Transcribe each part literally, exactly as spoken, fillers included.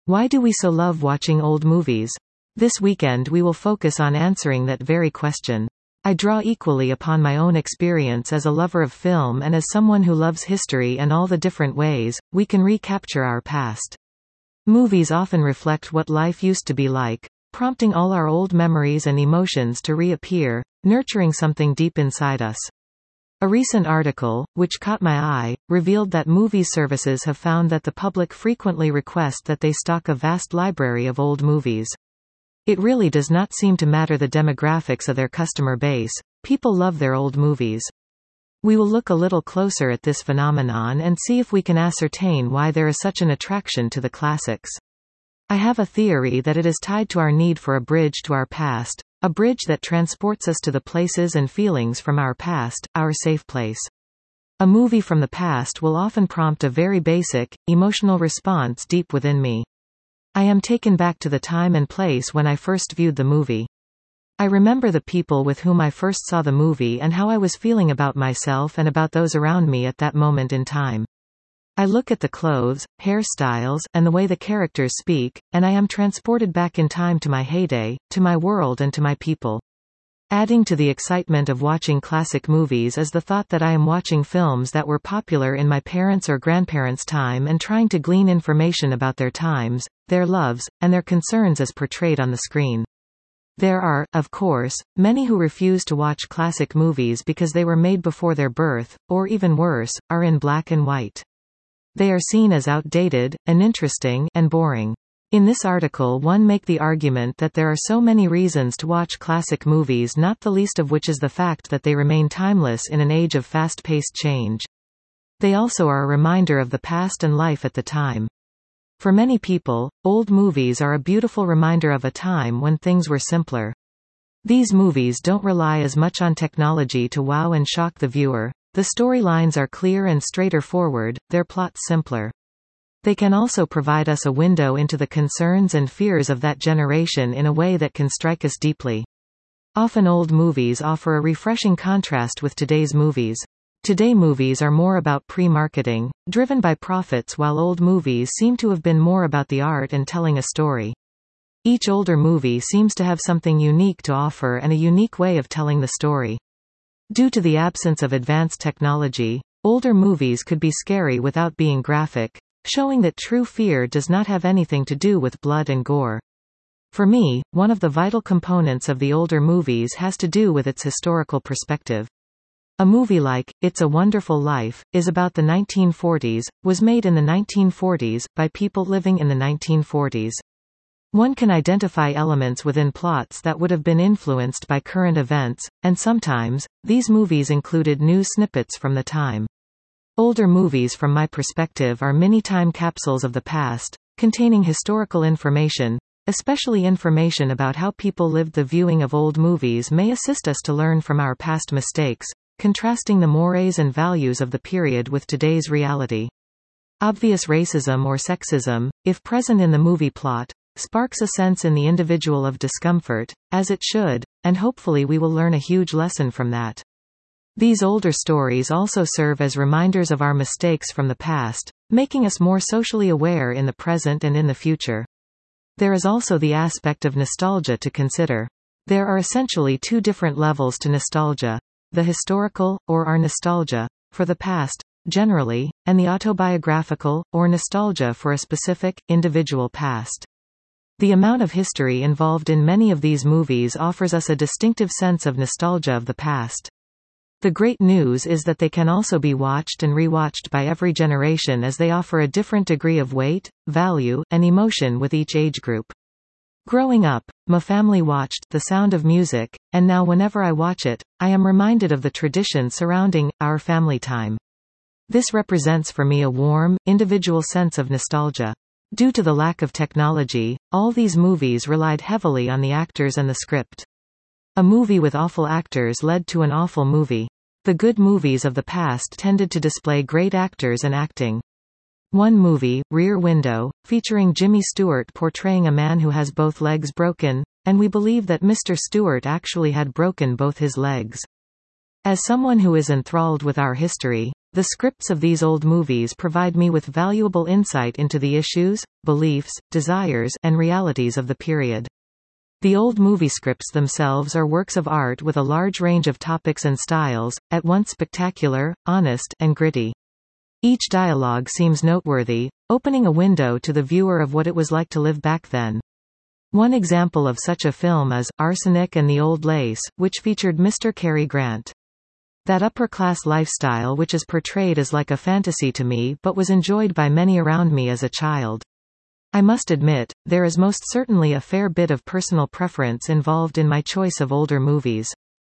Why do we so love watching old movies? This weekend we will focus on answering that very question. I draw equally upon my own experience as a lover of film and as someone who loves history and all the different ways we can recapture our past. Movies often reflect what life used to be like, prompting all our old memories and emotions to reappear, nurturing something deep inside us. A recent article, which caught my eye, revealed that movie services have found that the public frequently request that they stock a vast library of old movies. It really does not seem to matter the demographics of their customer base. People love their old movies. We will look a little closer at this phenomenon and see if we can ascertain why there is such an attraction to the classics. I have a theory that it is tied to our need for a bridge to our past, a bridge that transports us to the places and feelings from our past, our safe place. A movie from the past will often prompt a very basic, emotional response deep within me. I am taken back to the time and place when I first viewed the movie. I remember the people with whom I first saw the movie and how I was feeling about myself and about those around me at that moment in time. I look at the clothes, hairstyles, and the way the characters speak, and I am transported back in time to my heyday, to my world and to my people. Adding to the excitement of watching classic movies is the thought that I am watching films that were popular in my parents' or grandparents' time and trying to glean information about their times, their loves, and their concerns as portrayed on the screen. There are, of course, many who refuse to watch classic movies because they were made before their birth, or even worse, are in black and white. They are seen as outdated, uninteresting, and boring. In this article one make the argument that there are so many reasons to watch classic movies, not the least of which is the fact that they remain timeless in an age of fast-paced change. They also are a reminder of the past and life at the time. For many people, old movies are a beautiful reminder of a time when things were simpler. These movies don't rely as much on technology to wow and shock the viewer. The storylines are clear and straightforward, their plots simpler. They can also provide us a window into the concerns and fears of that generation in a way that can strike us deeply. Often old movies offer a refreshing contrast with today's movies. Today movies are more about pre-marketing, driven by profits, while old movies seem to have been more about the art and telling a story. Each older movie seems to have something unique to offer and a unique way of telling the story. Due to the absence of advanced technology, older movies could be scary without being graphic, showing that true fear does not have anything to do with blood and gore. For me, one of the vital components of the older movies has to do with its historical perspective. A movie like It's a Wonderful Life is about the nineteen forties, was made in the nineteen forties, by people living in the nineteen forties. One can identify elements within plots that would have been influenced by current events, and sometimes, these movies included news snippets from the time. Older movies from my perspective are mini time capsules of the past, containing historical information, especially information about how people lived. The viewing of old movies may assist us to learn from our past mistakes, contrasting the mores and values of the period with today's reality. Obvious racism or sexism, if present in the movie plot, sparks a sense in the individual of discomfort, as it should, and hopefully we will learn a huge lesson from that. These older stories also serve as reminders of our mistakes from the past, making us more socially aware in the present and in the future. There is also the aspect of nostalgia to consider. There are essentially two different levels to nostalgia: the historical, or our nostalgia, for the past, generally, and the autobiographical, or nostalgia for a specific, individual past. The amount of history involved in many of these movies offers us a distinctive sense of nostalgia of the past. The great news is that they can also be watched and rewatched by every generation, as they offer a different degree of weight, value, and emotion with each age group. Growing up, my family watched The Sound of Music, and now whenever I watch it, I am reminded of the tradition surrounding our family time. This represents for me a warm, individual sense of nostalgia. Due to the lack of technology, all these movies relied heavily on the actors and the script. A movie with awful actors led to an awful movie. The good movies of the past tended to display great actors and acting. One movie, Rear Window, featuring Jimmy Stewart portraying a man who has both legs broken, and we believe that Mister Stewart actually had broken both his legs. As someone who is enthralled with our history, the scripts of these old movies provide me with valuable insight into the issues, beliefs, desires, and realities of the period. The old movie scripts themselves are works of art with a large range of topics and styles, at once spectacular, honest, and gritty. Each dialogue seems noteworthy, opening a window to the viewer of what it was like to live back then. One example of such a film is Arsenic and the Old Lace, which featured Mister Cary Grant. That upper-class lifestyle which is portrayed as like a fantasy to me but was enjoyed by many around me as a child. I must admit, there is most certainly a fair bit of personal preference involved in my choice of older movies.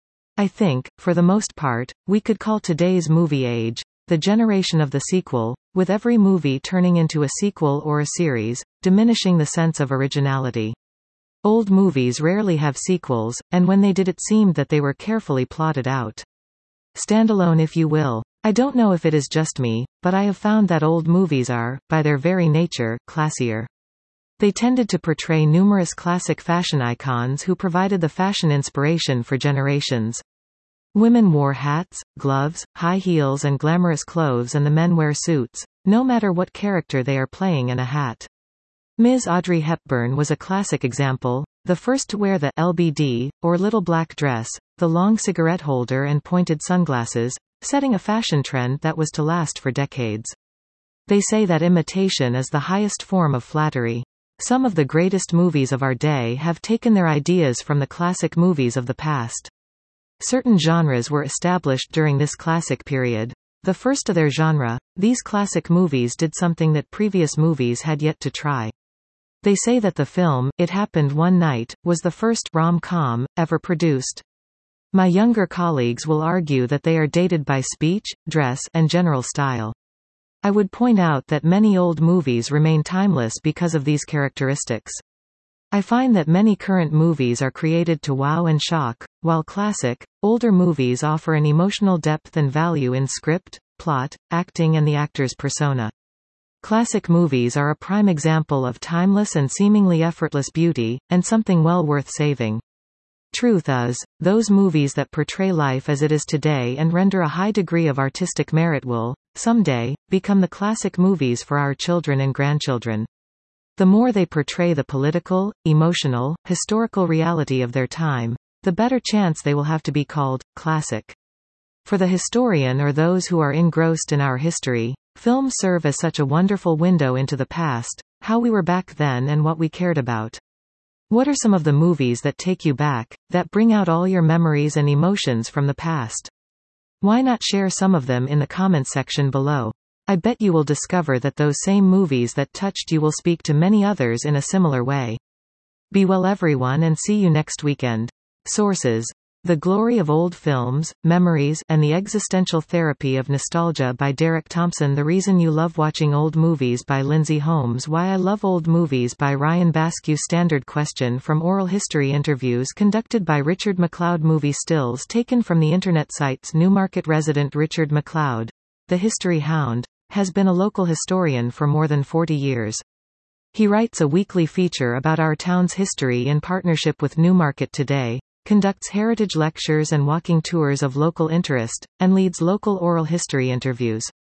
I think, for the most part, we could call today's movie age the generation of the sequel, with every movie turning into a sequel or a series, diminishing the sense of originality. Old movies rarely have sequels, and when they did it seemed that they were carefully plotted out. Standalone if you will. I don't know if it is just me, but I have found that old movies are, by their very nature, classier. They tended to portray numerous classic fashion icons who provided the fashion inspiration for generations. Women wore hats, gloves, high heels and glamorous clothes, and the men wear suits, no matter what character they are playing in a hat. Miz Audrey Hepburn was a classic example, the first to wear the L B D, or little black dress, the long cigarette holder and pointed sunglasses, setting a fashion trend that was to last for decades. They say that imitation is the highest form of flattery. Some of the greatest movies of our day have taken their ideas from the classic movies of the past. Certain genres were established during this classic period. The first of their genre, these classic movies did something that previous movies had yet to try. They say that the film, It Happened One Night, was the first rom-com ever produced. My younger colleagues will argue that they are dated by speech, dress, and general style. I would point out that many old movies remain timeless because of these characteristics. I find that many current movies are created to wow and shock, while classic, older movies offer an emotional depth and value in script, plot, acting and the actor's persona. Classic movies are a prime example of timeless and seemingly effortless beauty, and something well worth saving. Truth is, those movies that portray life as it is today and render a high degree of artistic merit will, someday, become the classic movies for our children and grandchildren. The more they portray the political, emotional, historical reality of their time, the better chance they will have to be called classic. For the historian or those who are engrossed in our history, films serve as such a wonderful window into the past, how we were back then and what we cared about. What are some of the movies that take you back, that bring out all your memories and emotions from the past? Why not share some of them in the comments section below? I bet you will discover that those same movies that touched you will speak to many others in a similar way. Be well everyone, and see you next weekend. Sources: The Glory of Old Films, Memories, and the Existential Therapy of Nostalgia by Derek Thompson. The Reason You Love Watching Old Movies by Lindsay Holmes. Why I Love Old Movies by Ryan Basque. Standard question from oral history interviews conducted by Richard McLeod. Movie stills taken from the internet sites. Newmarket resident Richard McLeod, the history hound, has been a local historian for more than forty years. He writes a weekly feature about our town's history in partnership with Newmarket Today, conducts heritage lectures and walking tours of local interest, and leads local oral history interviews.